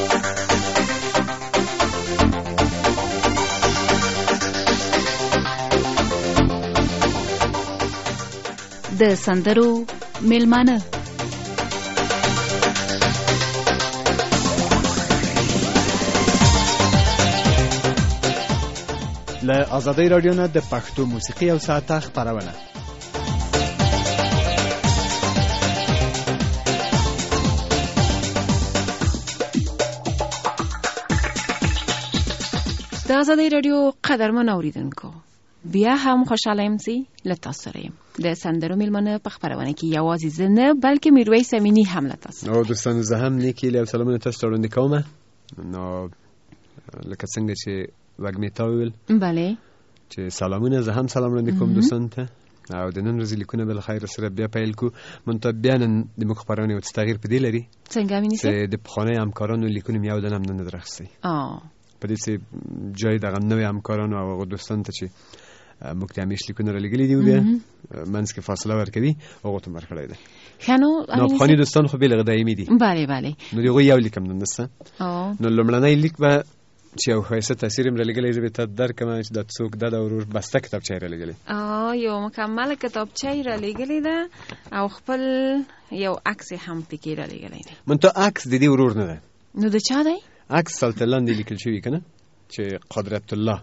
د سندرو میلمانه له آزادۍ رادیو نه د پښتو موسیقي او ساعته خبرونه. د آزادۍ رادیو قدرمن اوریدونکو، بیا هم خوشاله یم چې له تاسو سره یم. د سندرو میلمانه په خبرونه کې یوازې زه نه بلکې میرویس امینی هم له تاسو. او دوستان زه هم نیکی له سلامونه تاسو ته وړاندې کوم. نو لکه څنګه چې وګمی تا ویل، بله، چې سلامونه، زه هم سلام وړاندې کوم دوستان ته. او د نن ورځې لیکونه بل خیر سره بیا پیل کو. منتها بیا نن د موږ خبرونه یو څه تغییر په دې لري څنګه امینی سه چې د پخواني همکارانو لیکونه مې یو دنه هم نه درخسي. په دې چې جای دغه نوې همکارانو او هغه دوستان ته چې موږ ته همیش لیکونه را لګلي دي، بیا منځ کې فاصله ورکوي، هغه ته مرکړی دی. نو پخواني دوستان خو بېله دایمي دي. بله بله. نو د هغوی یو لیک هم نشته. نو لومړنی لیک به چې یو ښایسته تاثیر یې را لګلی، زه به ته درکړم چې دا څوک ده. د ورور بسته کتابچه یې را لګلې، یو مکمله کتابچه یې را لګلې ده او خپل یو عکس هم پکې را لګلی دی. منتها عکس د دې ورور نه ده. نو د چا دی؟ عکس سلطه لاندې لیکل شوي که نه، چې قدرت الله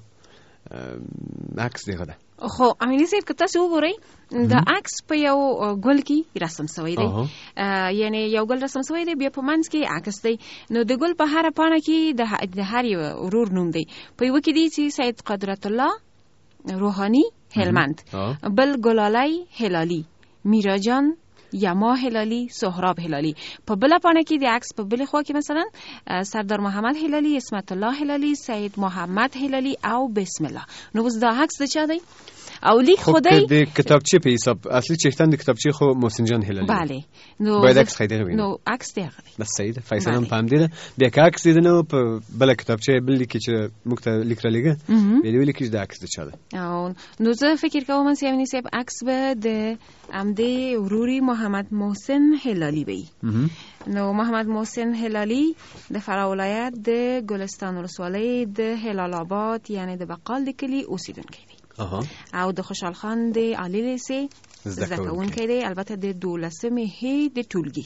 عکس دغه ده. خو امینی صاحب که تاسو وګورئ، د عکس په یو ګل کې رسم شوی دی، یعنی یو ګل رسم شوی دی، بیا په منځ کې عکس دی. نو د ګل په هر پاڼه کې د هر یو ورور نوم دی. په یو کې دی چې سید قدرت الله روحانی هلمند، بل ګلالی هلالی، میراجان یما هلالی، سهراب هلالی. په بل پاڼه کې د عکس په بل خوا کې مثلا سردار محمد هلالی، اسمت الله هلالی، سید محمد هلالی او بسم الله. نو اوس دا عکس د چا دی؟ او لیک خدای د کتابچه په حساب اصلي چشتن د کتابچه خو محسن جان هلالی. بله. نو باید عکس خیدغه ویني. نو عکس دی هغه. بس صحیح ده. فیصل هم فهم دی. بیا که عکس دی نو په بل کتابچه بل لیکي چې موږ ته لیک را لګه، بیا ویل کې د عکس د چا ده. او نو زه فکر کوم چې امینی صاحب عکس به د امدی وروري محمد محسن هلالی وي. نو محمد محسن هلالی د فراه ولایت د ګلستان ولسوالۍ د هلال آباد یعنی د بقال د کلی اوسیدونکی دی. او د خوشحال خان د عالی لیسې زده کوونکی دی، البته د 12مې هی د ټولګي.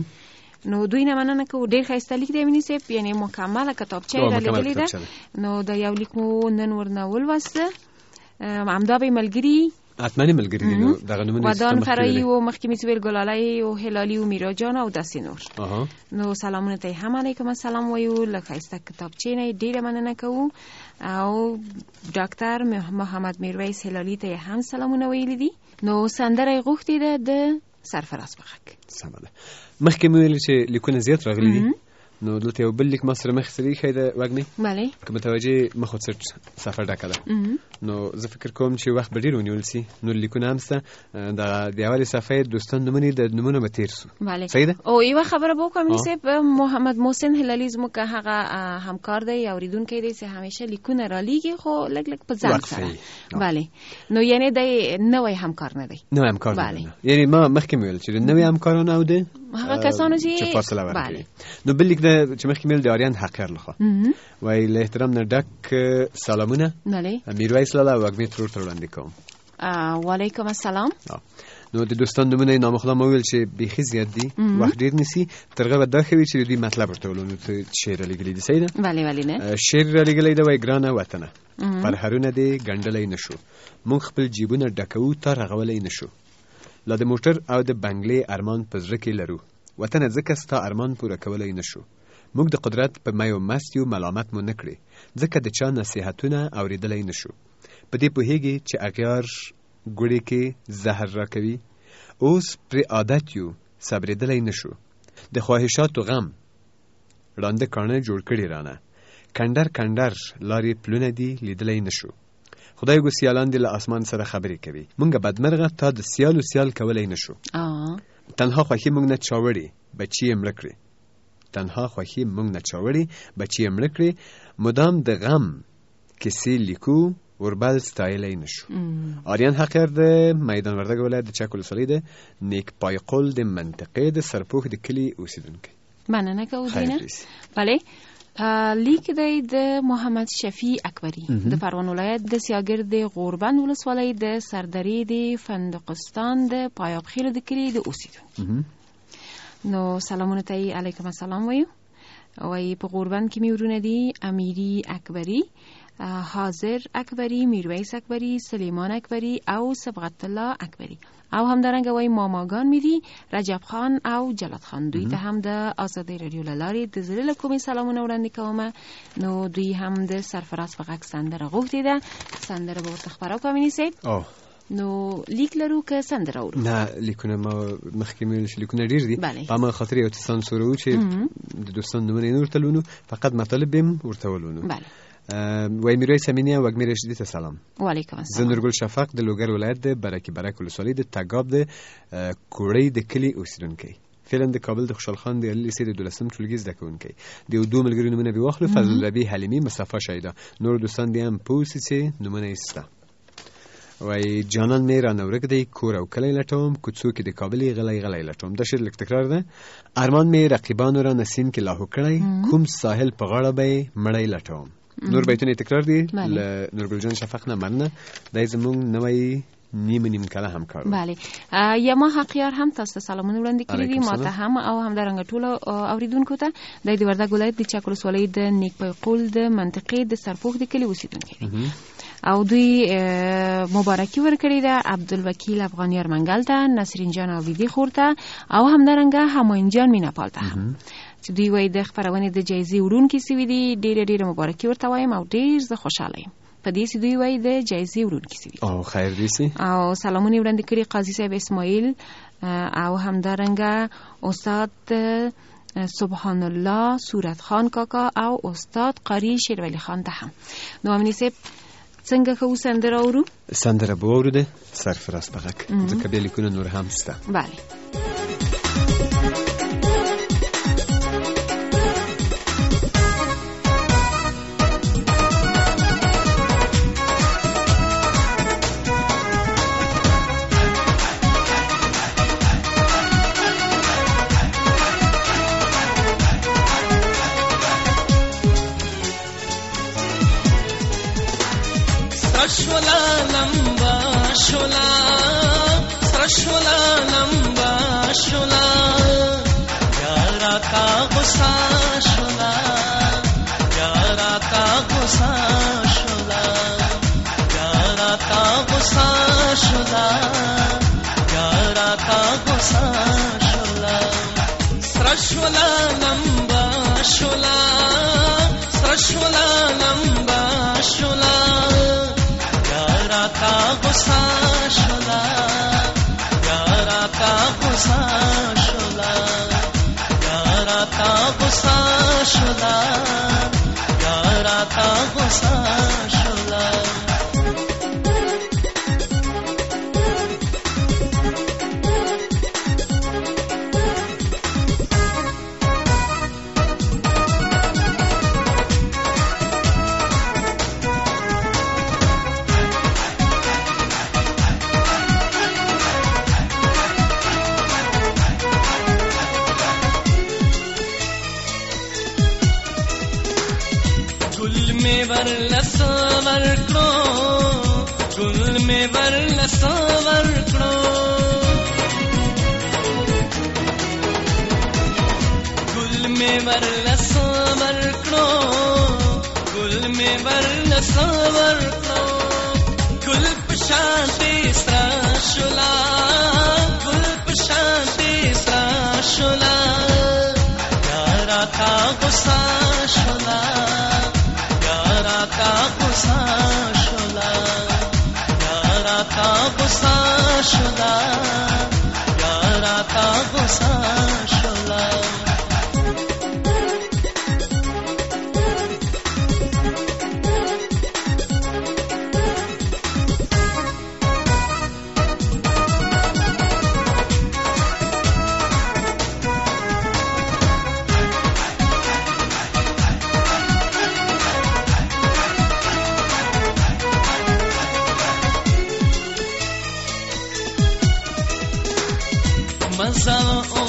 نو دوی نه مننه کوو، ډېر ښایسته لیک دی امینی صاحب، یعنی مکمله کتابچه یې رالیږلې ده. نو دا یو لیک مو نن ورنه ولوسته، همدا به ملګري اتمنی ملګری دي. نو دغه نمونه ودان فرایی و مخکمی سویل گلالی و هلالی و میراجان او دستی نور. نو سلامونه ته هم علیکم السلام ویو. لکایسته کتابچه نه ډیره مننه کوو. او ډاکټر محمد میرویس هلالی ته هم سلامونه ویل دي. نو سندره غوښتي ده د سرفراز بخک. سمه ده. مخکې مې ویل چې لیکونه زیات راغلي دي. نو دلته یو بل لیک ما سره مخ سره خیده وګنی. بله. که متوجه مخ څټ سفر ډکه ده. نو زه فکر کوم چې وخت به ډیر ونیول سي. نو لیکونه هم سته د اولي صفحه دوستان نمونه به تیر سو. بله. صحیح ده. او یو خبره به کوم نسب محمد محسن هلالی زموږ هغه همکار دی، اوریدونکو دی چې همیشه لیکونه را لیږي، خو لګ په ځان سره. بله. نو یعنی د نوې همکار نه دی. نوې همکار نه. یعنی ما مخکې ویل چې نوې همکارانه او ده هغه کسانو چې فاصله ورکړي. نو بل لیک د چې مخکې مل د آریان حقیر لخوا وای له احترام نه ډک سلامونه. بله. میرویس لاله وګمی تر وړاندې کوم. وعلیکم السلام. نو د دوستان نمونه نامخلا ما ویل چې بیخي زیات دي، وخت ډیر نسی، ترغه به داخوي چې دوی مطلب ورته ولونو ته شعر لګلې دي. صحیح ده. بله بله. نه شعر لګلې دی وای ګرانه وطنه پر هرونه دی ګندلې نشو، مونږ خپل جیبونه ډکو تر رغولې نشو، لا د موټر او د بنگلې ارمان په زړه کې لرو، وطن ځکه ستا ارمان پوره کولای نشو، موږ د قدرت په مایو مست یو، ملامت مو نکړي ځکه د چا نصیحتونه اوریدلای نشو، په دې پوهیږي چې اغیار ګوړې کې زهر راکوي، اوس پر عادت یو صبرېدلای نشو، د خواهشاتو غم ړانده کانه جوړ کړي رانه، کندر کندر لارې پلونه دی لیدلای نشو، خدای گو سیالان دی له اسمان سره خبرې کوي، مونږ بدمرغه تا د سیالو سیال کولای نشو، تنها خوښي مونږ نه چاوړي بچي یې مړه کړي، تنها خوښي مونږ نه چاوړي بچي یې مړه کړي، مدام د غم کیسې لیکو وربل ستایلی نشو. آریان حقیر ده میدان وردګ ولایت د چک ولسوالۍ ده، نیک پای قول د منطقې د سرپوښ د کلی اوسیدونکی. مننه کوو دینه. خیر ریسی. بله لیک دی د محمد شفیع اکبری د پروان ولایت د سیاګرد غوربند ولسوالۍ د سردرې د فندقستان د پایاب خیل د کلی د اوسیدونکو. نو سلامونه ته علیکم السلام وایو. وای په غوربند کې میورونه دي امیری اکبری، حاضر اکبری، میرویس اکبری، سلیمان اکبری او صبغت الله اکبری او همدارنګه وای ماماګان میدي رجب خان او جلال خان. دوی ته هم د آزادۍ رادیو لارې د زړه له کومې سلامونه وړاندې کوم. نو دوی هم د سرفراز په غږ سندره غوښتې ده، سندره به ورته خپاره کوم نیسئ. نو لیک لرو که سندره اورو؟ نه لیکونه ما مخکې مې چې لیکونه ډیر دي په ما خاطر یو څه سانسورو چې د دوستان نومونه نور تلونو فقط مطالب بهم ورته ولونو. بله وای میرویس امینی او وګمیر رشیدی ته سلام. و علیکم السلام. زه نورګل شفق د لوګر ولایت د برک ولسوالۍ د تګاب د کوړی د کلی اوسیدونکی. فعلا د کابل د خوشحال خان د علی لیسې د 12م ټولګي زده کوونکی. د یو دوه ملګرو نومونه به واخلو، فضل ربی حلیمی، مصطفی شایدا. نور دوستان دې هم پوسی چې نومونه یې سته. وای جانان مې را نورک دی کور او کلی لټوم، کوڅو کې د کابل غلی لټوم. دا شعر لږ تکرار ده. ارمان مې رقیبانو را نسیم کې لاهو کړی، کوم ساحل په غاړه به مړی لټوم. نور بیتونه تکرار دي ل نورګل جان شفق نه مننه. دای زمونږ نوې نیم کله هم کار. بله یما حقیار هم تاسو سلامونه وړاندې کړی دي ماته هم او همدارنګه ټول اوریدونکو ته. د دې وردګ ولایت د چک ولسوالۍ د نیک پیقول د منطقې د سرپوښ د کلی اوسیدونکي دي او دوی مبارکي ورکړي ده عبدالوکیل افغانیار منګل ته، نصرین جان عابدی خور ته او همدارنګه همایون جان میناپال ته هم چې دوی وایي د خپرونې د جایزې وړونکي سوي دي. ډېره مبارکي ورته وایم او ډېر زه خوشحاله یم په دې چې دوی وایي د جایزې وړونکي سوي دي. او خیر دې سي. او سلامونه وړاندې کړي قاضي صاحب اسماعیل او همدارنګه استاد سبحان الله صورت خان کاکا او استاد قاری شیرولی خان ته هم. نو امنی صاحب څنګه خو سندره اورو؟ سندره به اوروده سرفراز په غږ ځکه بیا لیکونه نور هم سته. بله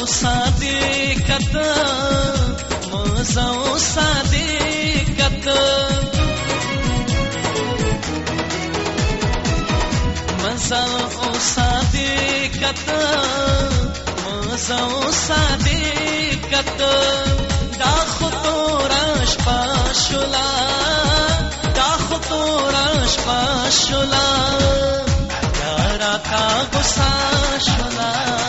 صادقت مزو صادقت مزو صادقت مزو صادقت دا خطورش پاشولا دا خطورش پاشولا یارا کا غصہ شولا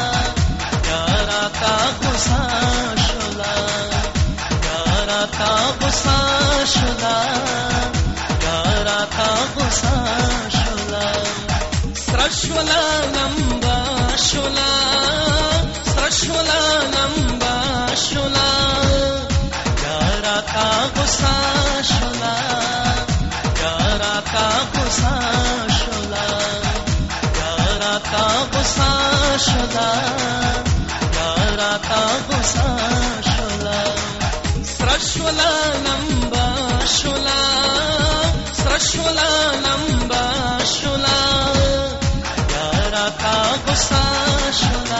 یارا کا غصہ شولا یارا کا غصہ شولا یارا کا غصہ شولا سرشولا نمبا شولا سرشولا نمبا شولا یارا کا غصہ شولا یارا کا غصہ شولا یارا کا غصہ شولا یارا کا غصہ شولا سرشولا نمبا شولا سرشولا نمبا شولا یارا کا غصہ شولا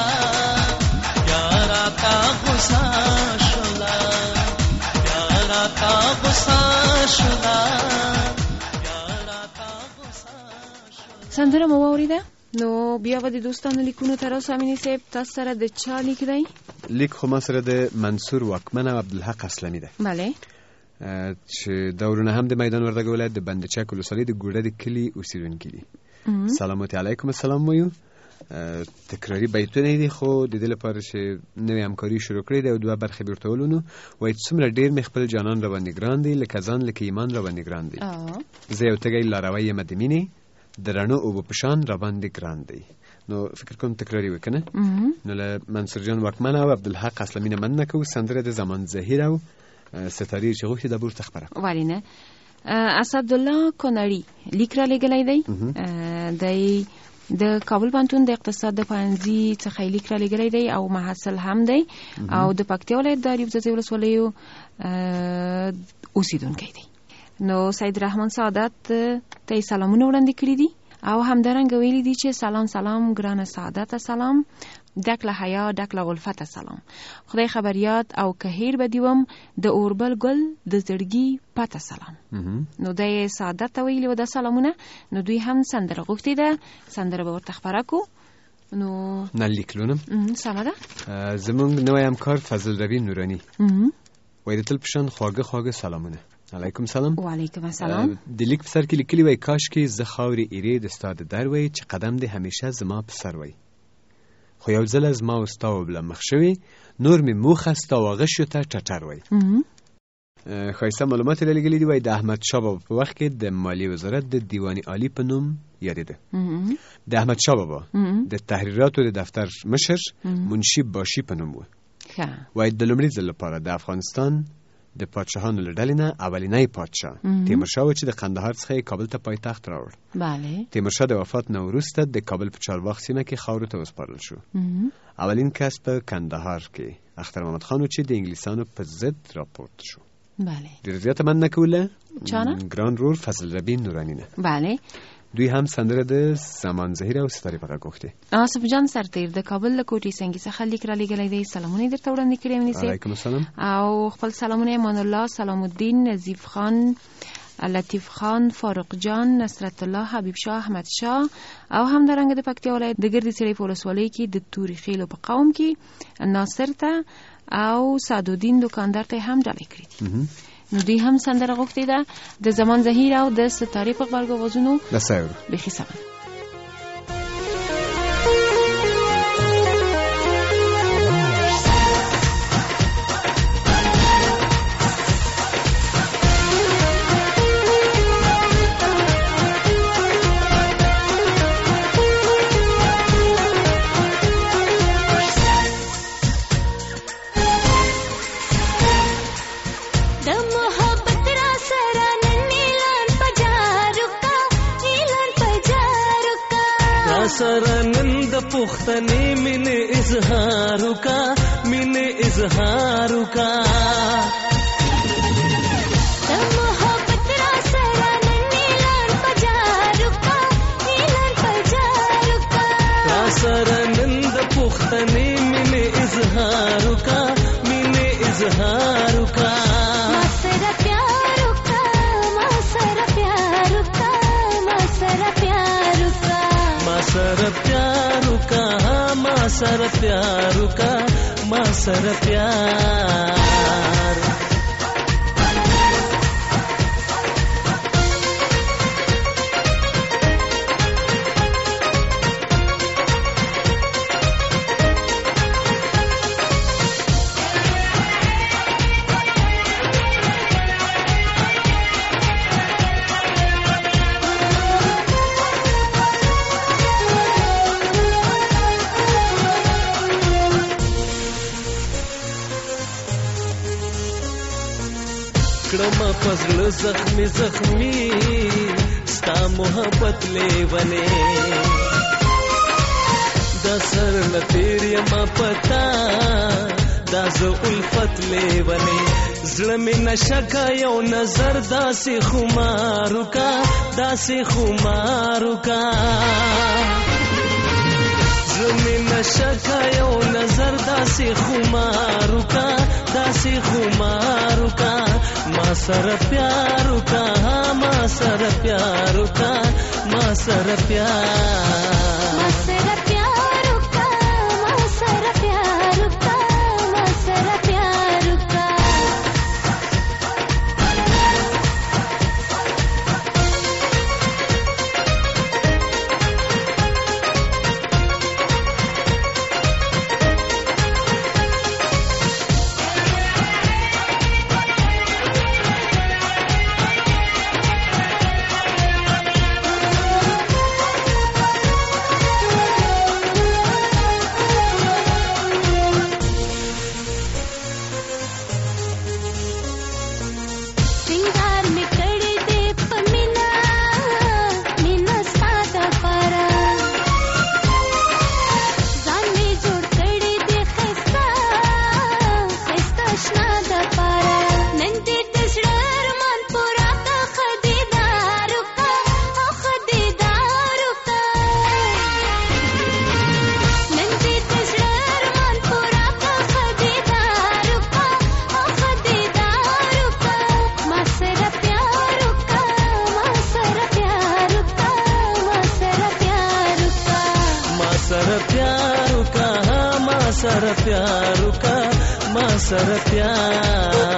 یارا کا غصہ شولا یارا کا غصہ شولا یارا کا غصہ شولا. سندره مو واوریده؟ نو بیا به د دوستانو لیکونو ته راسو. امینی صاحب تاسو سره د چا لیک دی؟ لیک خو ما سره د منصور واکمن او عبدالحق اسلمی ده. بله. چې دورونه هم د میدان وردګ ولایت د بندچک ولسوالۍ د ګوډه د کلي اوسیدونکي دي. سلامتی علیکم. السلام وایو. تکراری بیتونه دي خو د دې لپاره چې نوې همکاري شروع کړې ده او دوه برخې بیرته ولونو وایي څومره ډېر مې خپل جانان را باندې ګران دی لکه ځان لکه ایمان را باندې ګران دی. زه یو تږی لاروی یم د مینې د رڼو اوبو په شان را باندې ګران دی. نو فکر کوم تکراری وکنه. نو له منصور جان واکمن او عبدالحق اسلمی نه مننه کوو. سندره د زمان زهیر او ستاری چې غوښتي د بورته خبره ولینه. اسدالله کنړی لیک را لګلای دی. دی د کابل پوهنتون د اقتصاد د پوهنځي څخه لیک را لګلای دی او محصل هم دی او د پکتیا ولایت د ریفزه ولسوالیو اوسیدونکی دی. نو سید رحمان سعادت ته سلامونه وړاندې کړي دي او همدارنګه ویلي دي چې سلام سلام ګرانه سعادت سلام ډک له حیا ډک له الفت سلام خدای خبریات او کهیر بدیوم د اوربل ګل د زړګي پته سلام. نو د سعادت ویلي و د سلامونه. نو دوی هم سندره غوښتي ده. سندره به ورته خبره کو. نو نه لیکلونم سمه ده. زمونږ نوی همکار فضل روی نورانی وایي د تل په شان خواږه خواږه سلامونه. علیکم سلام. و علیکم السلام. د لیک په سر کې لیکلي وای کاش کې زه خاورې ایرې د ستا د در وای چې قدم دې همیشه زما په سر وای خو یو ځل زما او ستا وبله مخ شوي نور مې موخه ستا واغشو ته ټټر وای. ښایسته معلومات یې لګلي دي. وای د احمدشاه بابا په وخت کې د مالیې وزارت د دیوان عالی په نوم یادېده. د احمدشاه بابا د تحریراتو د دفتر مشر منشي باشي په نوم و. وای د لومړي ځل لپاره د افغانستان د پادشاهانو له ډلې نه اولنی پادشاه تیمورشاه و چې د قندهار څخه کابل ته پایتخت راوړ. بله. تیمورشاه د وفات نه وروسته د کابل په چارباغ سیمه کې خاورو ته وسپارل شو. اولین کس په کندهار کې اختر محمد خان و چې د انګلیسانو په ضد راپورته شو. بله. ډېره زیاته مننه کوله چانه ګران رور فضل ربی نورانی نه. بله. دوی هم سندره د زمان زهیر او ستارې په غږ غوښتې. آصف جان سرتیر د کابل له کوټې سنګي څخه لیک را لېږلی دی. سلامونه درته وړاندې کړي امیني صاحب. علیکم السلام. او خپل سلامونه امان الله سلام الدین نظیف خان لطیف خان فاروق جان نصرت الله حبیب شاه احمد شاه او همدارنګه د پکتیا ولایت د ګردې سړۍ په ولسوالۍ کې د تورې خیلو په قوم کې ناصر ته او سعدالدین دکاندار ته هم ډالۍ کړي دي. نو دوی هم سندره غوښتې ده د زمان زهیر او د ستارې په غبرګ اوازونو. بیخي سمه. سرنند پختنی من اظهارو کا من اظهارو کا محبت را سرننی لار پجارو کا نیلار پجارو کا سرنند پختنی من اظهارو سره پیار وکا ما سره پیار وکا ما سره پیار کړم پزړه زخمی زخمی ستا محبت لیونه دا سر لتیری ما پتا دا زو الفت لیونه زړه می نشکا یو نظر داسې خمارو کا داسې خمارو کا زړه می نشکا یو نظر داسې خمارو کا داسې خمارو کا ما سره پیار وکا ما سره پیار وکا ما سره پیار ما سره پیار وکا ما سره پیار وکا ما سره پیار وکا سره پیار وکا ما سره پیار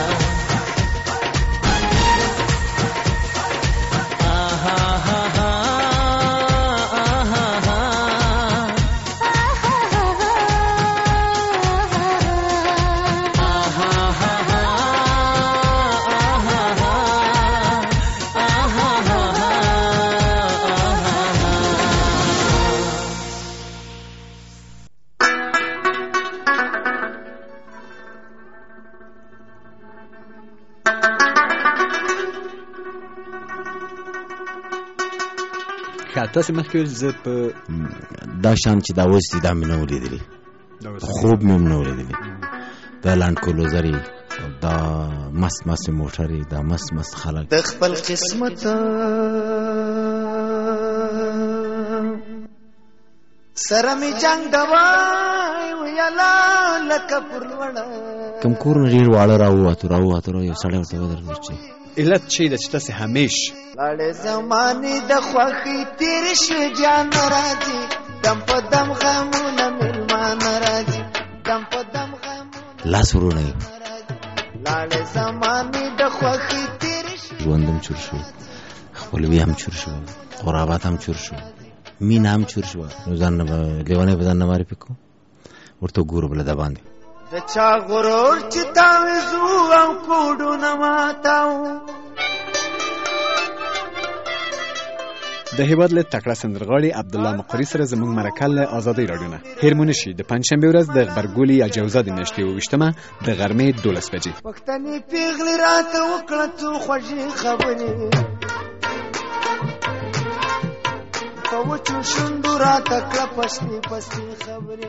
تاسو مخکې زه په دا شان چې دا اوس دي دا مې نه ولیدلي خوب مې نه ولیدلي دا لاند کروزر دا مست مست موټر دا مست مست خلک د خپل قسمت سره می جنگ دوای ویلا لکه پرلوړه کوم کور نه ډیر واړه راووتو یو سړی ورته ودرېد چې علت چې د چې تاسې همیش لاړې زمانې د خوښۍ تېر شو جان راځي دم په دم غمونه مېلمان راځي دم په دم غمونه لاس ورونه لاړې زمانې د خوښۍ تېر شو ژوندم چور شو خپلوي هم چور شو قرابات هم چور شو مینه هم چور شو نو ځان لیونی په ځان نه معرفي کوو ورته ګورو بله دا باندې د چا غرور چې تاویزو او کوډونه ماتاو د هیواد له تکړه سندرغاړي عبدالله مقری سره زموږ مرکه له ازادۍ راډیو نه هیر مو نشي د پنجشنبې ورځ د غبرګولي اجوزا د میاشتې 28مه د غرمې 12 بجې پښتني پیغلې راته وکړه څو خوږې خبرې په وچو شونډو راته کړه پسې خبرې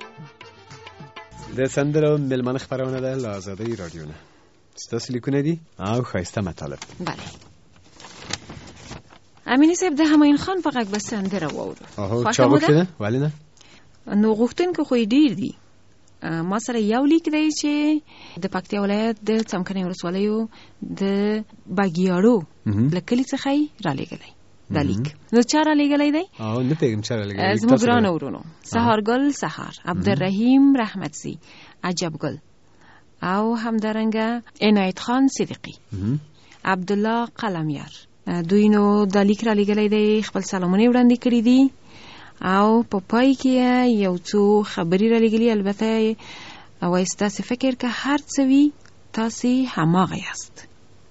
د سندرو مېلمانه خپرونه ده له ازادۍ راډیو نه ستاسو لیکونه دي او ښایسته مطالب بله امینی صاحب د همایون خان په غږ به سندره واورو چا غوښتې ده ولې نه نو غوښتونکي خو یې ډېر دي ما سره یو لیک دی چې د پکتیا ولایت د څمکنیو ولسوالیو د باګیاړو له کلي څخه یې رالېږلی دا لیک. نو چا را لیږلی دی؟ نه پوهېږم چا را لیږلی. زموږ ګرانو ورونو سهارګل سهار، عبدالرحیم رحمتزي، عجبګل او همدارنګه عنایت خان صدیقي، عبدالله قلمیار. دوی نو دا لیک را لیږلی دی، خپل سلامونه وړاندې کړي دي او په پای کې یو څو خبرې را لیږلي. البته وایي ستاسې فکر که هر څه وي تاسې هماغه یاست.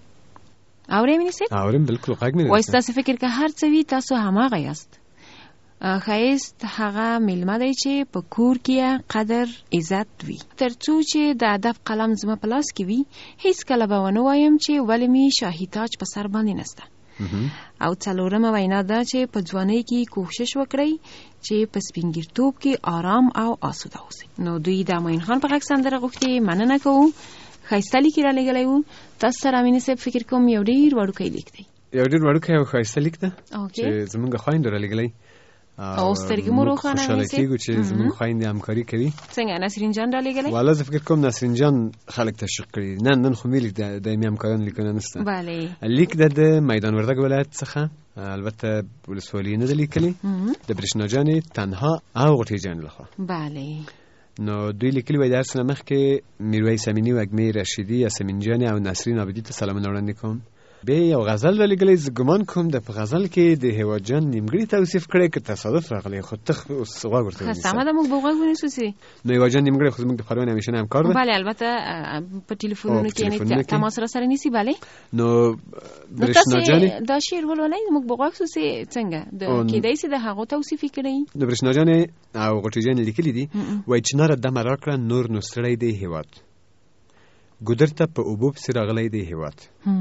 اورئ مینې صاحب؟ اورم، بالکل غږ مې وایي ستاسې فکر که هر څه وي تاسو هماغه یاست. ښایست هغه میلمه دی چې په کور کې قدر عزت وي. تر څو چې د ادب قلم زما په لاس کې وي هیڅ کله به ونه وایم چې ولې مې شاهي تاج په سر باندې نسته. او څلورمه وینا ده چې په ځوانۍ کې کوشش وکړئ چې په سپینګیرتوب کې آرام او آسوده اوسئ. نو دوی د معین خان په غږ سندره غوښتې، مننه کوو. ښایسته لیک را لیږلی و. تاسو سره امینې صاحب فکر کوم یو ډېر وړوکی لیک دی. یو ډېر وړوکی او ښایسته لیک ده چې زمونږ خویندو را لیږلی او سترګې مو روښانه خوشحاله کېږو چې زمونږ خویندې همکاري کوي. څنګه نسرین جان را لیږلی؟ والا زه فکر کوم نسرین جان خلک تشویق کړي. نن خو مې لیک دایمي همکاران لیکونه نشته. بله. لیک د میدان وردګ ولایت څخه، البته ولسوالي نه ده لیکلې، د برېښنا جانې تنها او غوټۍ جان لخوا. بله. نو دوی لیکلي وای د هر څه نه مخکې میرویس امیني، وږمې رشیدي، یاسمین جانې او نسرین عابدي ته سلامونه وړاندې کوم. بیا یو غزل را لیږلی، زه ګمان کوم د په غزل کې د هیواد جان نیمګړي توصیف کړی که تصادف راغلی، خو ته اوس غوږ ورته ونیسه. سمه ده، موږ به غوږ ونیسو. نو هیواد جان نیمګړی خو زموږ د پروانې همیشنی همکار ده. بله، البته په ټلیفونونو کې تماس را سره نیسي. بله. نو برېښنا جانې دا شعر ولولئ، موږ به غوږ سو څنګه کېدای سي د هغو توصیف یې کړی. د برېښنا جانې او غوټۍ جانې لیکلي دي، وایي چناره دمه راکړه نور نو ستړی دی هیواد، ګودر ته په اوبو پسې راغلی دی هیواد،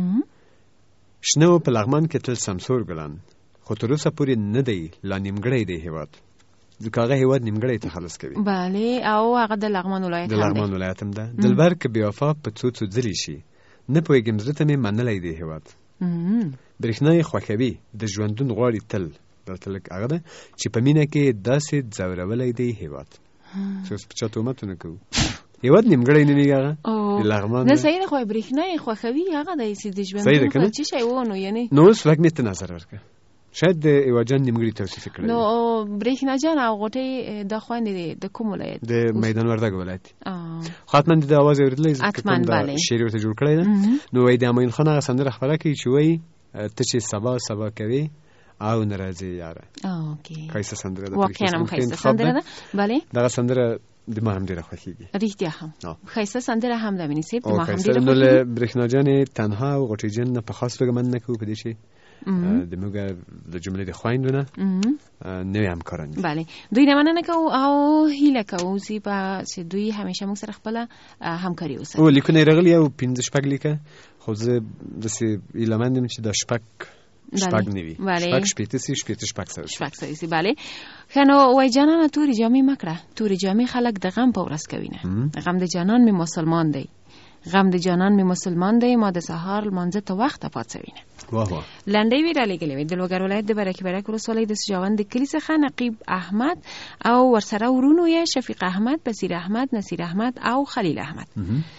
شنه و په لغمان کې تل سمسور ګلان، خو تر اوسه پورې نه دی لا نیمګړی دی هیواد، ځکه هغه هیواد نیمګړی تخلص کوي. بله. او هغه د لغمان ولایت هم دی. د لغمان ولایت هم ده. دلبر که بې وفا په څو څو ځلې شي، نه پوهېږم زړه ته مې منلی دی هیواد، برېښنا یې خوښوي د ژوندون غواړي تل، دلته لږ هغه ده چې په مینه کې داسې ځورولی دی هیواد. چې اوس په چا تهمت ونه کوو، هیواد نیمګړی نومېږي هغه د لغمان. نه صحیح ده، خو برېښنا یې خوښوي هغه دی چې د ژوندون په څه شی و. نو یعنې نو اوس وږمې ته نظر ورکړه، شاید د هیواد جان نیمګړي توصیف کړی. نو برېښنا جان او غوټۍ دا خویندې د کوم ولایت؟ د میدان وردګ ولایت. خو حتما د اواز اورېدلی، ځکه کوم دا شعر ورته جوړ کړی ده. نو وایي د امین خان هغه سندره خپره کوي چې وایي ته چې سبا سبا کوي او نه راځې یاره. ښایسته سندره ده، واقعا هم ښایسته سندره ده. بله. دغه سندره د ما هم ډېره خوښېږي. رښتیا هم ښایسته سندره هم ده مینې صاحب، د ما هم ډېره خوښېږي. نو له برېښنا جانې تنها او غوټۍ جان نه په خاص توګه مننه کوو په دې چې د موږ د جملې د خویندو نه نوې همکاران دي. بله. دوی نه مننه کوو او هیله کوو چې دوی همیشه موږ سره خپله همکاري وساتي. او لیکونه یې راغلي او 5-6 لیکه، خو زه داسې هیلهمند یم چې دا شپږ نه وي، شپږ شپېته سي، شپږ سوه سي. بله. ښه نو وایي جانانه تورې جامې مه کړه، تورې جامې خلک د غم په ورځ کوي نه. غم د جانان مې مسلمان دی، غم د جانان مې مسلمان دی، ما د سهار لمانځه ته وخته پاڅوي نه. لنډۍ وی را لیږلې وې. د لوګر ولایت د برکي برک ولسوالۍ د سجاوند د کلي څخه نقیب احمد او ورسره ورونو یې شفیق احمد، بصیر احمد، نصیر احمد او خلیل احمد.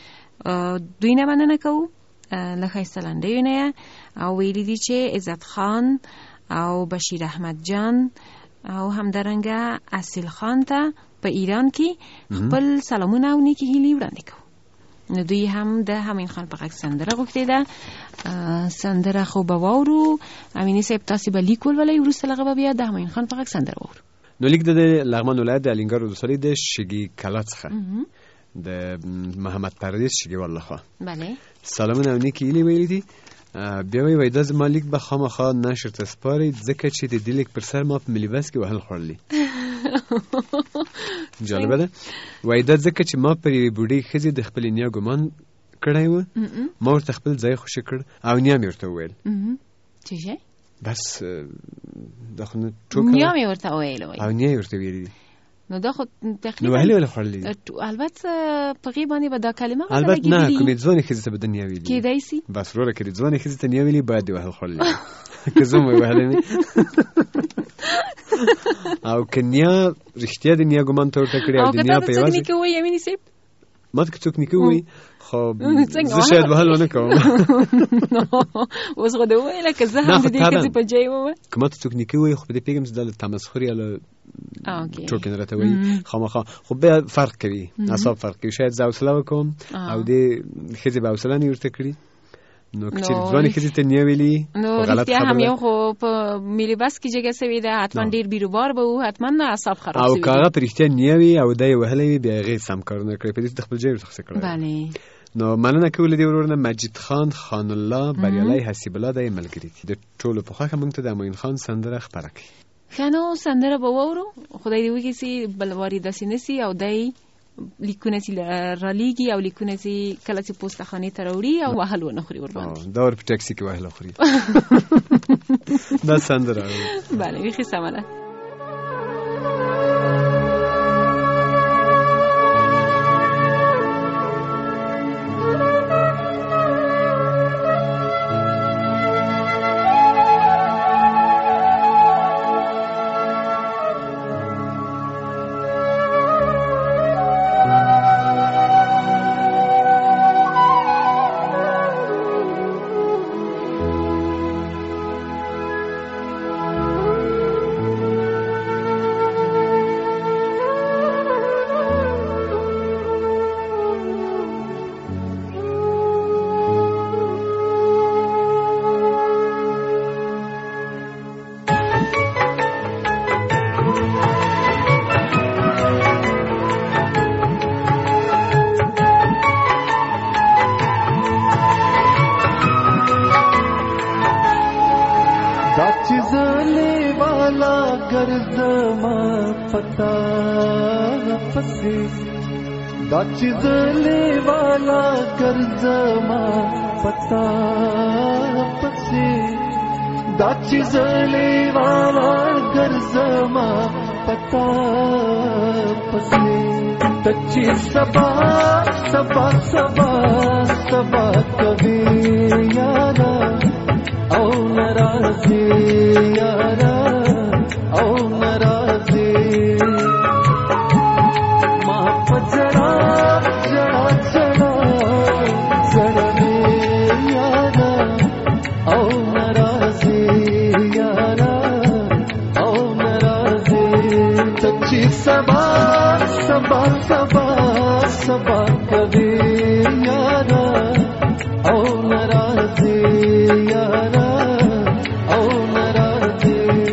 دوی نه مننه کوو له ښایسته لنډیو نه، او ویلي دي چې عزت خان او بشیر احمد جان او همدارنګه اصیل خان ته په ایران کې خپل سلامونه او نیکې هیلې وړاندې کوو. نو دوی هم د امین خان په غږ سندره غوښتې ده. سندره خو به واورو. امینې صاحب تاسې به لیک ولولئ، وروسته له هغه به بیا د امین خان په غږ سندره واورو. نو لیک د لغمان ولایت د الینګار ولسوالۍ د شګي کلا څخه د محمد پردیس شګیوال لخوا. بله. سلامونه او نیکې هیلې ویلي دي. بیا وایي دا زما لیک به خامخا نشر ته سپارئ، ځکه چې د دې لیک پر سر ما په ملي بس کې وهل خوړلي. جالبه ده. وایي دا ځکه چې ما پر یوې بوډۍ ښځې د خپلې نیا ګمان کړی و، ما ورته خپل ځای خوشي کړ او نیا مې ورته وویل. څه شی؟ بس دا خو نه ټوکه نیا مې ورته وویل او نیا یې ورته ویلي دي. نو دا خو تقریبا نو وهلې ولې خوړلي دي. البته په غیب باندې به دا کلمه البته نه، کومې ځوانې ښځې ته به د نیا ویلي کېدای سي. بس وروره که د ځوانې ښځې ته نیا ویلي باید دې وهل خوړلي که زه مې وهلی مې او که نیا رښتیا د نیا ګمان ته ورته کړي او د نیا په یوازې ما ته څوک نیکه وي خو څنګه زه شاید وهل ونه کوم اوس خو دې وویله که زه هم د دې ښځې په ځای وم که ما ته څوک نیکه وي خو په دې پوهېږم چې دا له تمسخر یا له ټوکې نه راته وایي خامخا خو بیا فرق کوي اعصاب فرق کوي شاید زه حوصله وکړم او دې ښځې به حوصله نه ورته کړي نو که چېرې ځوانې ښځې ته نیا ویلي نو رښتیا هم یو خو په ملي بس کې جګه سوې ده حتما ډېر بیروبار به و حتما اعصاب خراب او سوي که هغه په رښتیا نیا وي او دی یې وهلی وي بیا هغې سم کارونه کړی په دې د خپل ځای ورڅخه کړی بله نو مننه کوو له دې ورور نه مجید خان خان الله بریالی حسیب الله دا یې ملګري دي د ټولو په خوښه موږ ته د امین خان سندره خپره کړي ښه نو سندره به واورو خدای دې وکړي چې بل وارې داسې نه سي او دی لیکونه چې رالیږي او لیکونه چې کله چې پوستخانې ته راوړي او وهل ونه خوري ورباندې دا ور په ټکسي کې وهل خوري دا سندره بله بیخي سمه ده دا چیزلې والا ګرځما پتا پسې دا چیزلې والا ګرځما پتا پسې تچې سبا سبا سبا سبا کوي یارا او ناراضي یارا او ناراضي सबा सबा सबा सबा कभी यारा ओ नाराज़ी यारा ओ नाराज़ी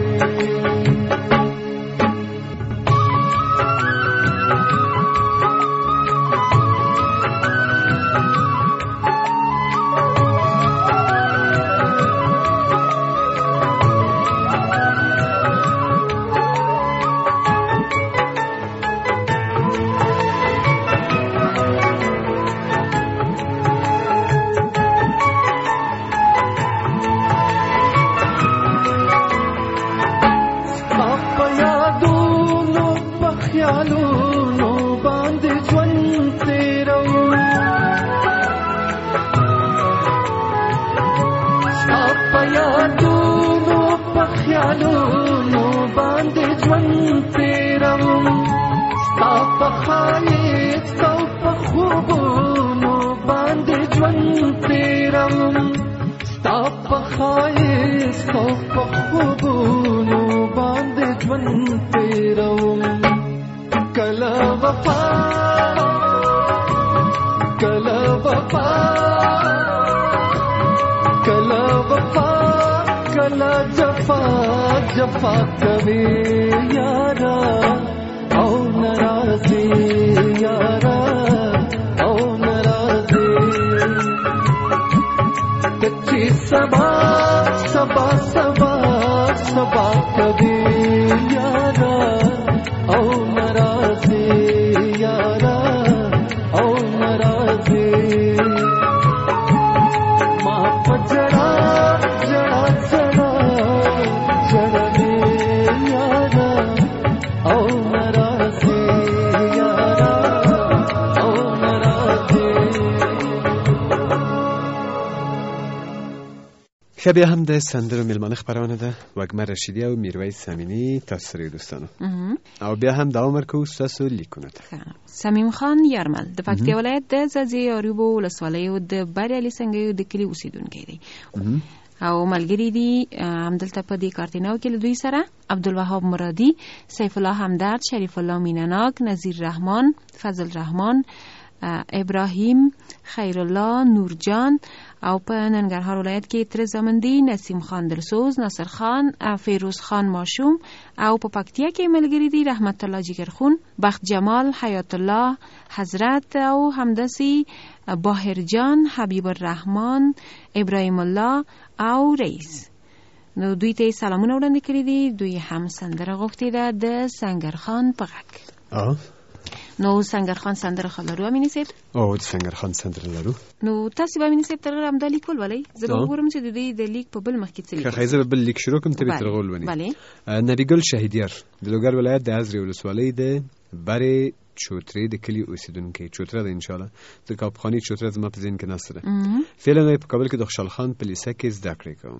जफा कभी यारा ओ नाराज़ी यारा ओ नाराज़ी कच्ची सबा सबा सबा सबा कभी यारा ओ नाराज़ी यारा ओ नाराज़ी मां पजड़ा जड़ा जड़ा ښه بیا هم د سندرو میلمانه خپرونه ده. وږمه رشیدي او میرویس امینی تاسو سره دوستانو او بیا هم دوام ورکوو ستاسو لیکونو ته. سمیم خان یارمل د پکتیا ولایت د ځاځي اریوب ولسوالیو د بریالي سنګیو د کلي اوسیدونکی دی او ملګری دي همدلته په دې کارتیناو کې له دوی سره عبدالوهاب مرادي، سیف الله همدرد، شریف الله مینناک، نظیر رحمان، فضل رحمان، ابراهیم، خیر الله، نورجان او په ننګرهار ولایت کې تر زمندي، نسیم خان دلسوز، ناصر خان، فیروز خان ماشوم او په پکتیا کې ملګری دي رحمت الله جگرخون، بخت جمال، حیات الله، حضرت او همداسي باهر جان، حبیب الرحمن، ابراهیم الله او رئیس. نو دوی ته سلامونه وړاندې کړي دي. دوی هم سندره غوښتې ده د سنگر خان په غږ. نو سنگر خان سندره خو لرو امینی صاحب؟ او د سنگر خان سندره لرو. نو تاسو به امینی صاحب تر همدا لیک ولولئ. زه به وګورم چې د دې د لیک په بل مخ کې څه لیکي. خیزه به بل لیک شروع کوم ته به تر غول ونی. نبی ګل شهیدیار د لوګر ولایت د ازری ولسوالۍ د بری چوتره د کلی اوسیدونکو. چوتره د ان شاء الله د کاپخانی چوتره زما په ذهن کې نسره. فعلا په کابل کې د خوشحال خان په لیسه کې زده کړې کوم.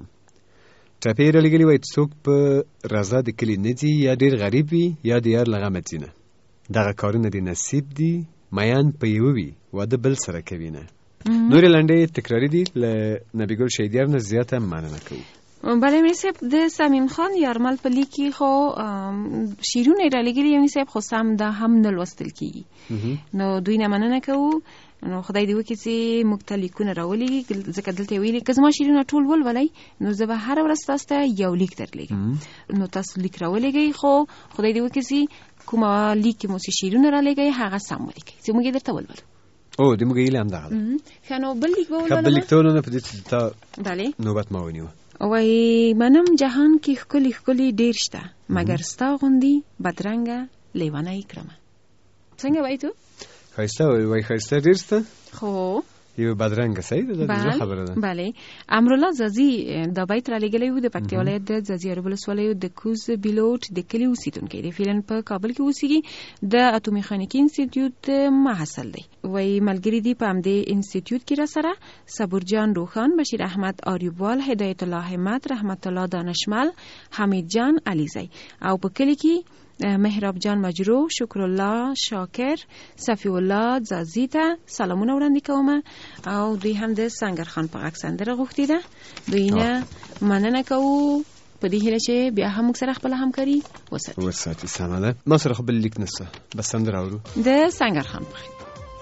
ټاپیر لګلی وای څوک په رضا د کلی ندی یا ډیر غریب وي یا د یار لغه مدینه. دغه کارونه د نصیب دي، میان په یو وي واده بل سره کوي نه. نور لنډې تکراری دي ل نبی ګل شهیدیار نه زیاته مننه کوي. بله امیر صاحب د سمیم خان یارمل په لیک کې خو شیرونه را لګلي امیر صاحب خو سم دا هم نه لوستل کیږي. نو دوی نه مننه کوو. نو خدای دې وکړي چې موږ ته لیکونه راولي ځکه دلته ویلي که زما شیرونه ټول ولولئ نو زه به هره ورځ تاسو ته یو لیک درلیږم. نو تاسو لیک راولېږئ خو خدای دې وکړي چې کومه لیک کې مو چې شیرونه رالیږئ هغه سم ولیکئ چې موږ یې درته ولولو. او د موږ هیله همدغه ده. ښه نو بل لیک به ولولو. بل لیک ته ولولو په دې چې تا بلې نوبت ما ونیوه. وای منم جهان کې ښکلي ښکلي ډېر شته مګر ستا غوندې بدرنګه لیونی کړمه. څنګه وایې تو؟ ښایسته وای ښایسته ډېر شته خو یو بدرنګه صحیح ده. دا خبره ده. بله امرالله زازي دا بیت را لګلی و د پکتیا ولایت د ځاځي اریوب ولسوالیو د کوز بیلوټ د کلي اوسیدونکی دی. فعلا په کابل کې اوسیږي. د اټو میخانیکي انسټیټیوټ محصل دی. وای ملګری دی په همدې انسټیټیوټ کې را سره صبرجان روخان، بشیر احمد آریوبوال، هدایت الله همت، رحمت الله دانشمل، حمید جان علیزی او په کلی کې مهراب جان مجروح، شکر الله شاکر، صفی الله زازی ته سلامونه وړاندې کوم او دوی هم د سنگر خان په غږ سندره غوښتې ده. دوی نه مننه کوو په دې هیله چې بیا هم موږ سره خپله همکاري وساتي. سمه ده. ما سره خو بل لیک نشته بس سندره اورو د سنگر خان په غږ.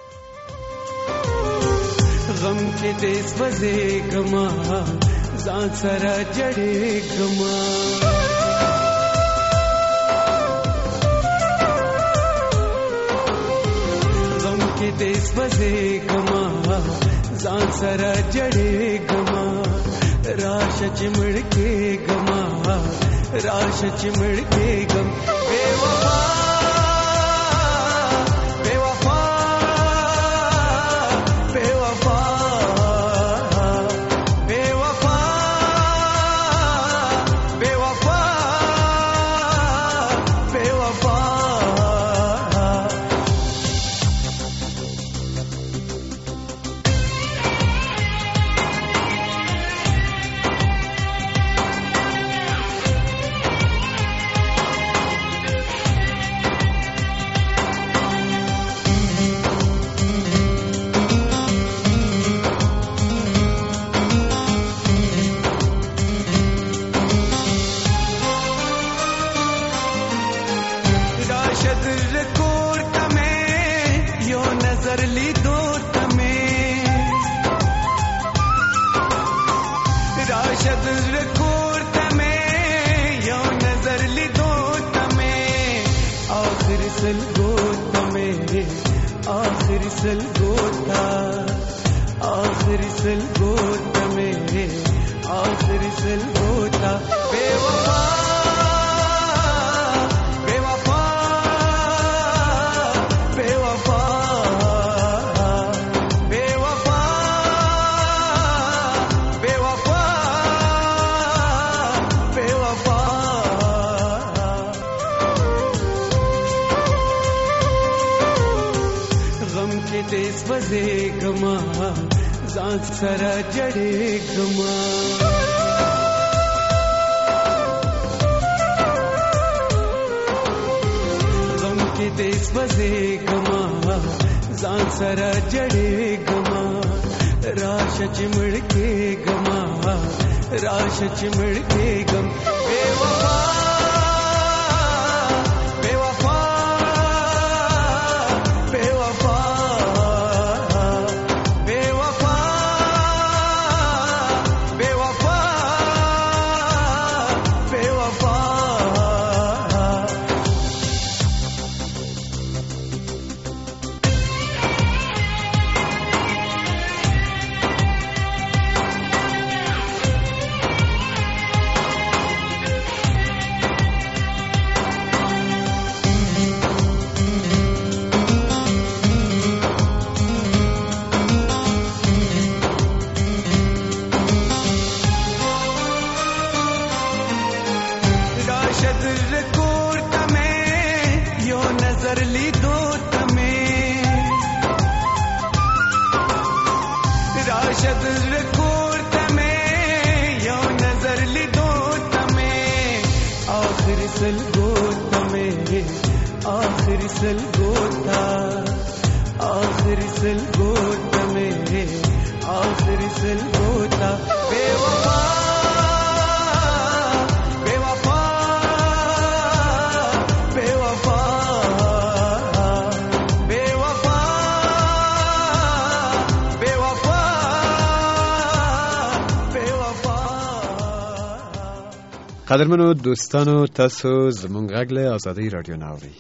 غم کې دې سوځېږما ځان سره جړېږما دیس بزے گما ځان سره جړې گما راش چمړ کې گما راش چمړ کې گم بے وفا بے وفا بے وفا بے وفا بے وفا بے وفا ځان سره جړې ګما دیس بزے گما ځان سره جړې گما راشه چمړ کې گما راشه چمړ کې گم بے وفا بے وفا بے وفا بے وفا بے وفا بے وفا قدرمنو دوستانو تاسو زمونږ غږ له آزادۍ رادیو نه اورئ.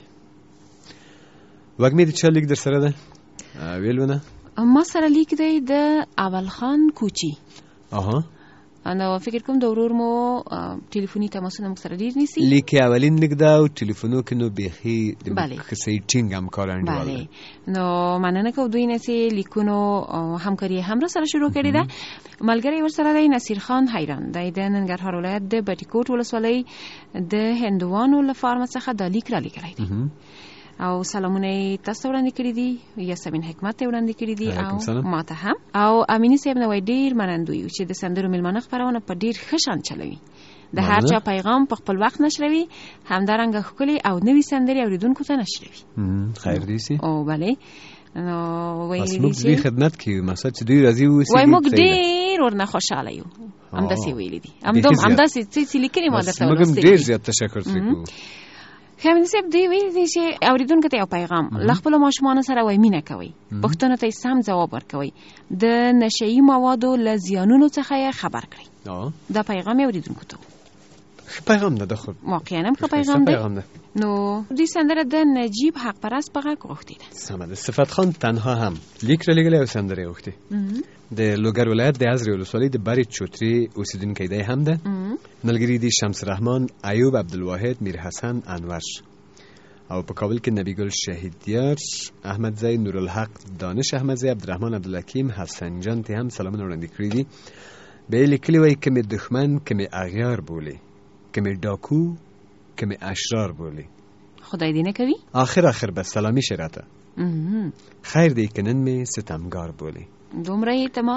وږمې د چا لیک در سره ده ویلونه؟ ما سره لیک دی د اول خان کوچی. آها نو فکر کوم د ورور مو ټلیفوني تماسونه موږ سره ډیر نیسي. لیک اولین لیک دا او ټلیفونو کې نو بیخي د کسې ټینګ همکار انډیواله. نو مننه کوم دوی نسي لیکونو همکاري هم را سره شروع کړی ده. ملګری ورسره دی نصیر خان حیران دی د ننګرهار ولایت د بټیکوټ ولسوالۍ د هندوانو له فارم څخه د لیک را لیکلی دی او سلامونه تاسو وړاندې کړی دي یاسمین حکمت ته وړاندې کړی دي او ماته هم او امینی صاحب نو ډیر منندوی چې د سندرو ملمنه خبرونه په ډیر ښه شان چلوي د هر چا پیغام په خپل وخت نشروي همدارنګه ښکلي او نوې سندرې اوریدونکو ته نشروي. خیر دی سي او بله نو وایي دي خدمت کې مقصد چې دوی راځي وسی وای موږ ډیر ورنه خوشاله یو همداسې ویلي دي همداسې چې لیکلي ما درته ولوستي موږ ډیر زیات تشکر کوو. خامن صاحب دی ویل دي چې اوریدونکو ته یو پیغام لخپل ماشومان سره وای مینه کوي پښتنه ته سم جواب ورکوي د نشئی موادو له زیانونو څخه خبر کړي. دا پیغام اوریدونکو ته پیغام نه دخل واقعا هم پیغام دی. نو دوی سندره د نجیب حق پرست په غږ غوښتي ده. سمه صفت خان تنها هم لیک را لګلې او سندره غوښتي د لوګر ولایت د ازری ولسوالۍ د بری چوتری اوسیدونکو دی هم ده. ملګری دي شمس رحمان ایوب عبدالواحد میر حسن انور او په کابل کې نبی ګل شهیدیار احمد زئی نورالحق دانش احمد زئی عبدالرحمن عبدالحکیم حسن جان ته هم سلامونه وړاندې کړی دي. به لیکلي وای کمی دښمن کمی اغیار بولی کمی ډاکو کمی اشرار بولی خدای دې نه کوي آخر به سلامی شراته خیر دی کنن می ستمگار بولی دومره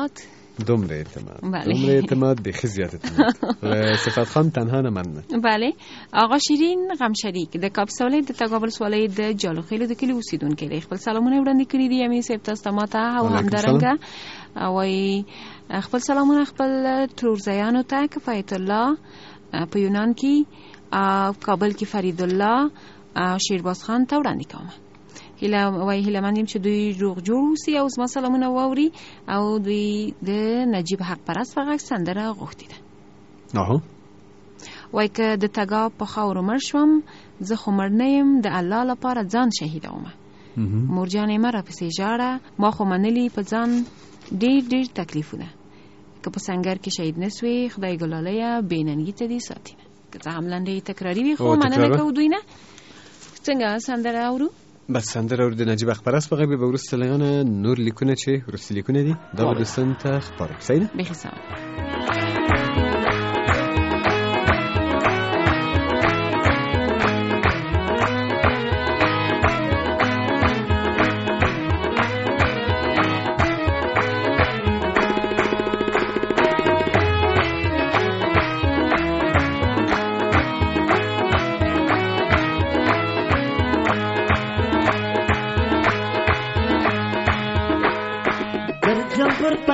اعتماد به خزیات اعتماد صفت خان تنها نه من. بله آقا شیرین غمشریک د کاپسولې د تګابل سوالې د جالوخیل د کلی اوسیدونکو دی خپل سلامونه وړاندې کړی دي امي صاحب تاسو ته او همدارنګه وای خپل سلامونه خپل ترورزیانو ته کفایت الله په یونان کې کابل کې فرید الله شیرباز خان ته وړاندې کوم. هیله مندیم چې دوی روغ جوړ اوسي او زما سلامونه واوري او دوی د نجیب حق پرست په غږ سندره غوښتي ده. وای که د تګا په خاورو مړ شوم زه خو مړ نه یم د الله لپاره ځان شهیدومه مورجانې مه راپسې ژاړه ما خو منلي په ځان ډېر تکلیفونه که په سنګر کې شهید نه سوې خدای ګلالیه بېننګي ته دې ساتینه که څه هم لنډې تکراري وي خو مننه کوو دوی نه. څنګه سندره اورو؟ بس سندره اورو د نجیب حق پرست په غږ به وروسته لغانه نور لیکونه چې وروستي لیکونه دي دا به دوستانو ته خپاره صحیح ده؟ بیخي سم.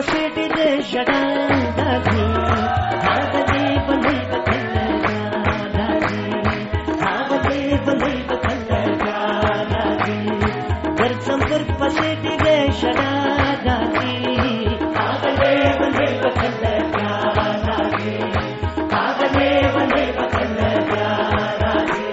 پسې ډېرې ژړا راځي هغه دې بلې به کله بیا راځي هغه دې بلې به کله بیا راځي درځم ورپسې ډېرې ژړا راځي هغه دې بلې به کله بیا راځي هغه دې بلې به کله بیا راځي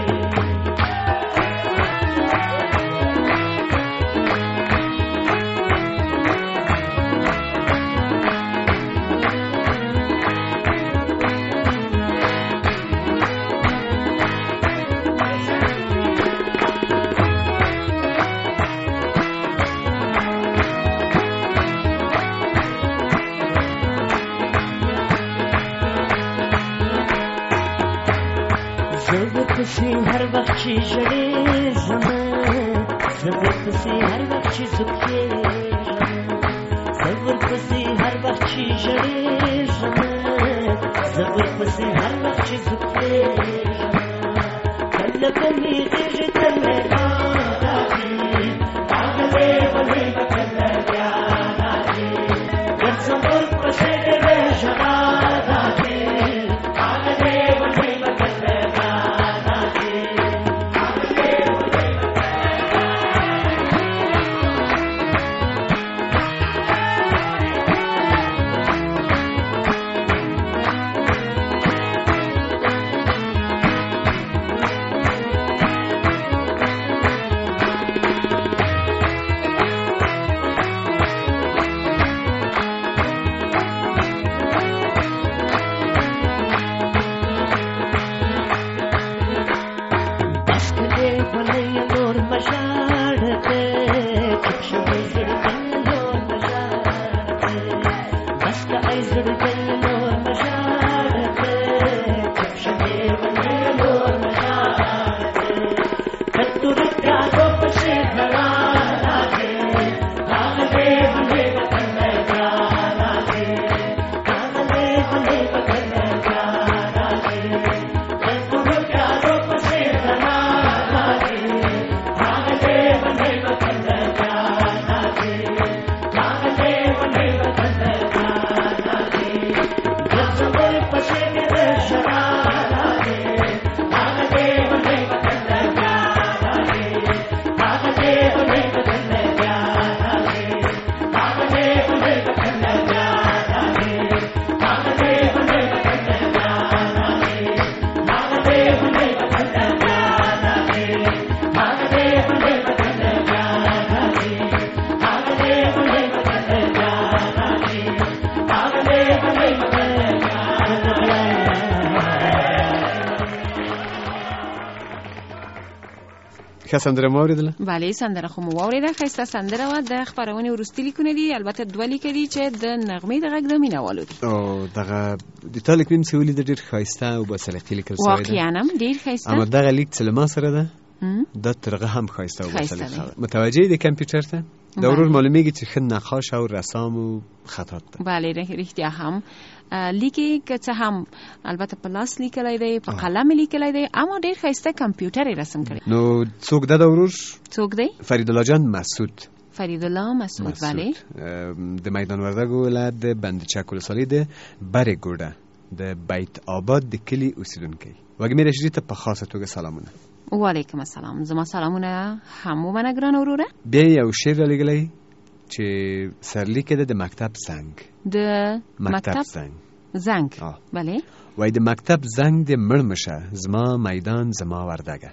زه پسې هر وخت چې ژړېږم زه ورپسې هر وخت چې زوکېږم زه ورپسې هر وخت چې ژړېږم زه ورپسې هر وخت چې زوکېږم کله به مې غېږې ته مېلا راځي راغلې ولې به کله بیا راځي درځم ورپسې ډېرې ژړا راځي راغلې ولې به کله ښه سندره مو اورېدله؟ بله سندره خو مو واورېده. ښایسته سندره وه. د خپرونې وروستي لیکونه دي، البته دوه لیکه دي چې د نغمې د غږ د مینهوالو دي. او دغه د تا لیک مې چې ولیده ډېر ښایسته او باسلیقې لیکل شوی ده. واقعا هم ډېر ښایسته. اما دغه لیک چې له ما سره ده دا تر هغه هم ښایسته او باسلیقه ده. متوجه د کمپیوټر ته د ورور معلومیږي چې ښه نقاش او رسام او خطاط ده. بله رښتیا هم لیکي که څه هم البته په لاس لیکلی دی، په قلم لیکلی دی، اما ډېر ښایسته کمپیوټر یې رسم کړی. نو څوک ده د ورور؟ څوک دی؟ فریدالله جان مسعود. فریدالله مسعود. بله د میدان وردګو ولایت د بندچک ولسوالۍ د برې ګوډه د بیت آباد د کلي اوسیدونکی. وږمې رشیدي ته په خاصه توګه سلامونه. وعلیکم السلام. زما سلامونه هم ومنه ګرانه وروره. بیا یو شعر رالیږلی چې سرلیک ده د مکتب زنګ. د مکتب زنګ. بله وای د مکتب زنګ د مړ مشه زما میدان زما وردګه.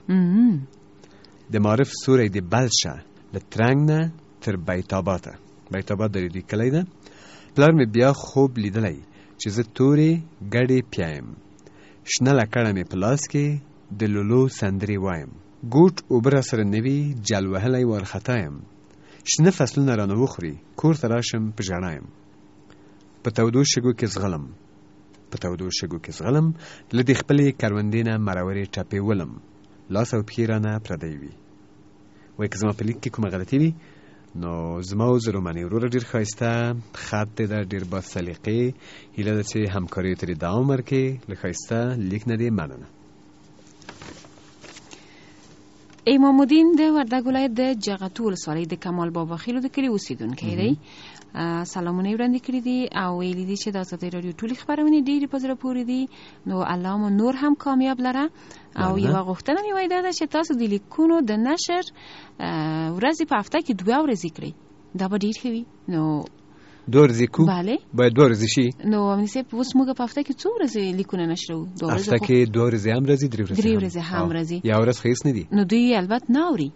د معرف سوری د بل شه له ترنګ نه تر بیت آباده. بیت آباد د دې کلی ده. پلار مې بیا خوب لیدلی چې زه تورې ګډې پیایم، شنه لکړه مې په لاس کې د لولو سندرې وایم، ګوټ اوبه را سره نوي جل وهلی وارخطا یم، شنه فصلونه رانه وخوري کور ته راشم په ژړا یم، په تودو شګو کې زغلم، په تودو شګو کې زغلم، له دې خپلې کروندې نه مرورې ټپې ولم، لاس او پښې رانه پردی وي. وایي که زما په لیک کې کومه غلطي وي نو زما او زه روماني وروره ډېر ښایسته خط دی ده، ډېر با سلیقې، هیله ده چې همکاریو ته دې دوام ورکړي. له ښایسته لیک نه دې مننه. امام الدین د وردګ ولایت د جغتو ولسوالۍ د کمال بابا خیلو د کلي اوسیدونکی دی. سلامونه وړاندې کړي دي او ویلي دي چې د ازادۍ راډیو ټولې خبرونه ډېرې په زړه پورې دي. نو الله مو نور هم کامیاب لره. او یوه غوښتنه مې وای ده چې تاسو د لیکونو د نشر ورځې په هفته کې 2 ورځې کړئ. دا به ډېر ښه وي. نو 2 ورځې کو باید 2 ورځې شي. نو امني صاحب اوس موږ په هفته کې 2 ورځې لیکونه نشرو. 2 ورځې هفته کې 2 ورځې هم راځي 3 ورځې هم راځي. یا ورځ خیس نه دي. نو دوی البته نه اوري.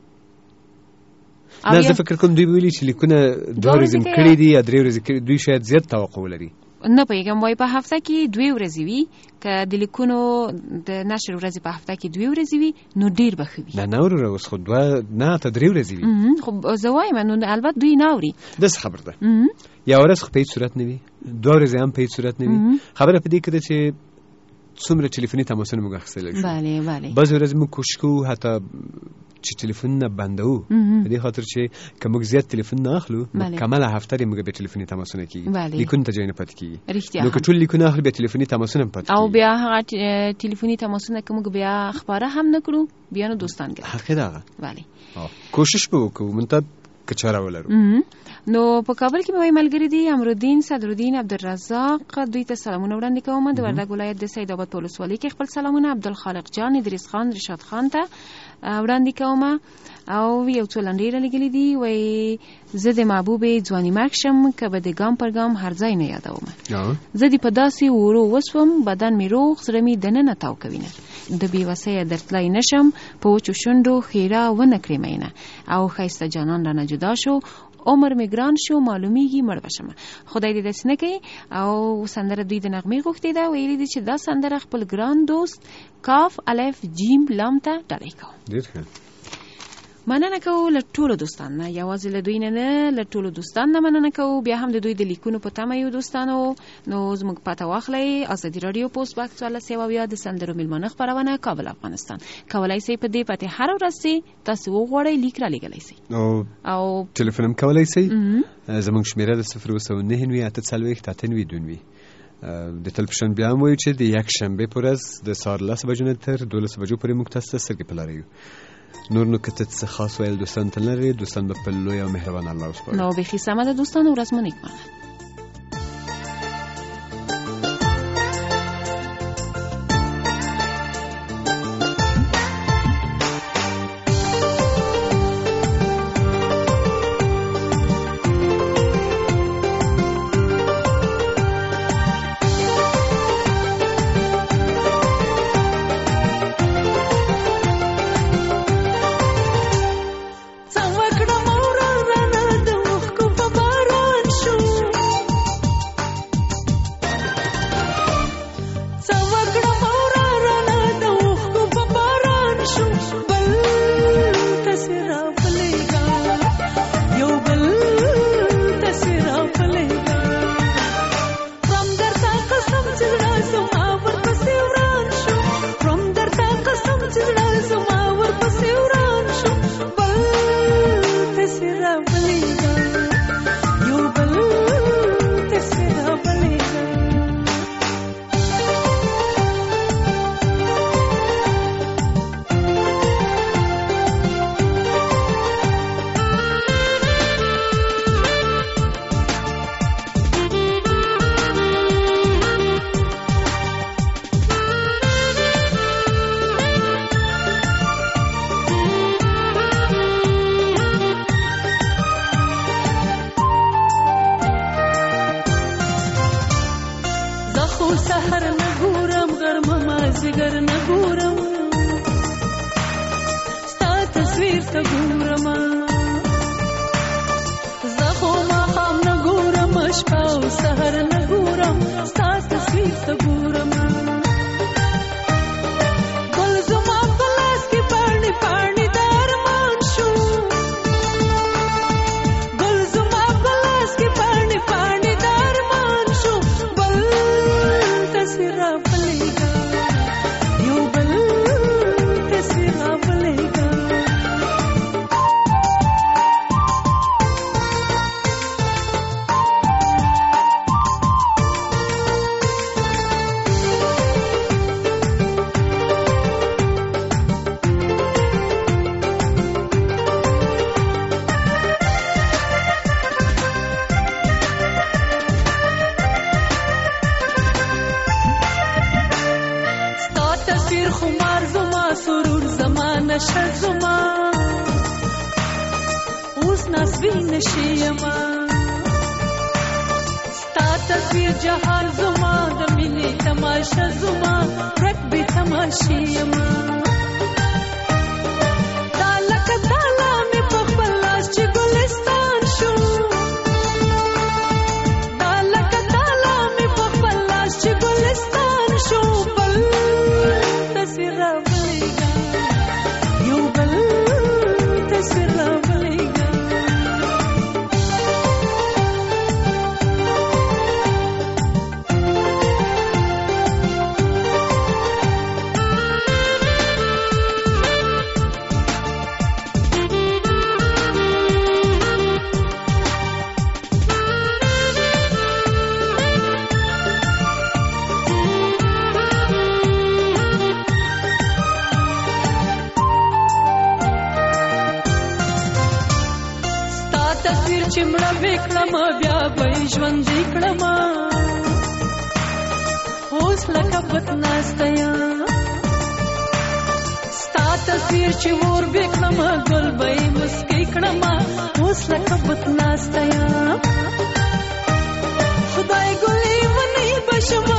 نه زه فکر کوم دوی ویلي چې لیکونه 2 ورځې کړي دي یا 3 ورځې کړي. دوی شاید زیات توقع لري. نه پوهېږم وای په هفته کې 2 ورځې وي که د لیکونو د نشر ورځې په هفته کې 2 ورځې وي نو ډېر به ښه وي. نه وروره اوس خو 2 نه ته 3 ورځې وي. خو زه وایم نو البته دوی نه اوري. داسې خبر ده. یا ورځ خو په هېڅ صورت نه وي. 2 ورځې هم په هېڅ صورت نه وي. خبره په دې کې ده چې څومره ټلیفوني تماسونه موږ اخیستلی شو. بعضې ورځې موږ کوشش کوو حتی چې ټلیفونونه بندوو په دې خاطر چې که موږ زیات ټلیفون نه اخلو کمله هفته دی موږ بیا ټلیفوني تماسونه کېږي. لیکونو ته ځای نه پاتې کېږي. نو که ټول لیکونه اخلو بیا ټلیفوني تماسونه هم پاتې کېږي. او بیا هغه ټلیفوني تماسونه که موږ بیا خپاره هم نه کړو بیا نو دوستان ګرځي. حقیقت هغه کوشش به وکړو منتها که چاره ولرو. نو په کابل کې مې وای ملګری دي امرالدین صدرالدین عبدالرزاق دوی ته سلامونه وړاندې کوم. د وردګ ولایت د سیدآباد په ولسوالۍ کې خپل سلامونه عبدالخالق جان ادریس خان رشاد خان ته وړاندې کوم. او یو څو لنډې رالیږلي دي. وایي زه د محبوبې ځواني مرګ شم که به د ګام پر ګام هر ځای نه یادوم. زه دې په داسې ورو وسوم بدن مې روغ زړه مې دننه تاو کوینه. د بېوسۍ درتلی نشم په وچو شونډو ښېرا ونه کړې مینه. او ښایسته جانان رانه جدا شو عمر می ګران شو معلومیږي مړ بشم. خدای دې داسې نه کوي. او سندره دوی د نغمې غوښتې ده. ویلي دي چې دا سندره خپل ګران دوست کاف الف جیم لام ته ډالۍ کوم. ډېر ښه. مننه کوو له ټولو دوستانو نه. یوازې له دوی نه له ټولو دوستانو نه مننه کوو. بیا هم د دوی د لیکونو په تمه یو دوستانو. نو زموږ پته واخلئ ازادي راډیو پوسټ باکس 1470 د سندرو میلمانه خپرونه کابل افغانستان. کولی شئ په دې پته هر ورځ تاسو وغواړئ لیک را لیږلی شئ او ټلیفون هم کولی شئ. زموږ شمیره د 029 د تلفشن بیا هم وایو چې د یکشنبې په ورځ د سهار 10 بجو نه تر 12 بجو پورې موږ تاسو ته سترګې په لاره یو. نور نو که څه خاص ویل دوستان ته لري دوستان به په لوی او مهربان الله وسپارو. نو بیخي سمه ده دوستان. ورځ مو نیکمرغه. نشه زما اوس نسبی نشیما ستا تصویر جهان زما د مینې تماشه زما رکبی تماشیما دا لکه تالا می په خپل لاس چې ګلستان شو دا لکه تالا می په خپل لاس چې ګلستان شو بل تصویر راولیږه یو بل تصویر راولیږه چمړه وکړم بیا به ژوند کړم اوس لکه بدناستیا ستا تصویر چې ور وکړم ګل به مسکی کړم اوس لکه بدناستیا خدای ګلې ونی بشم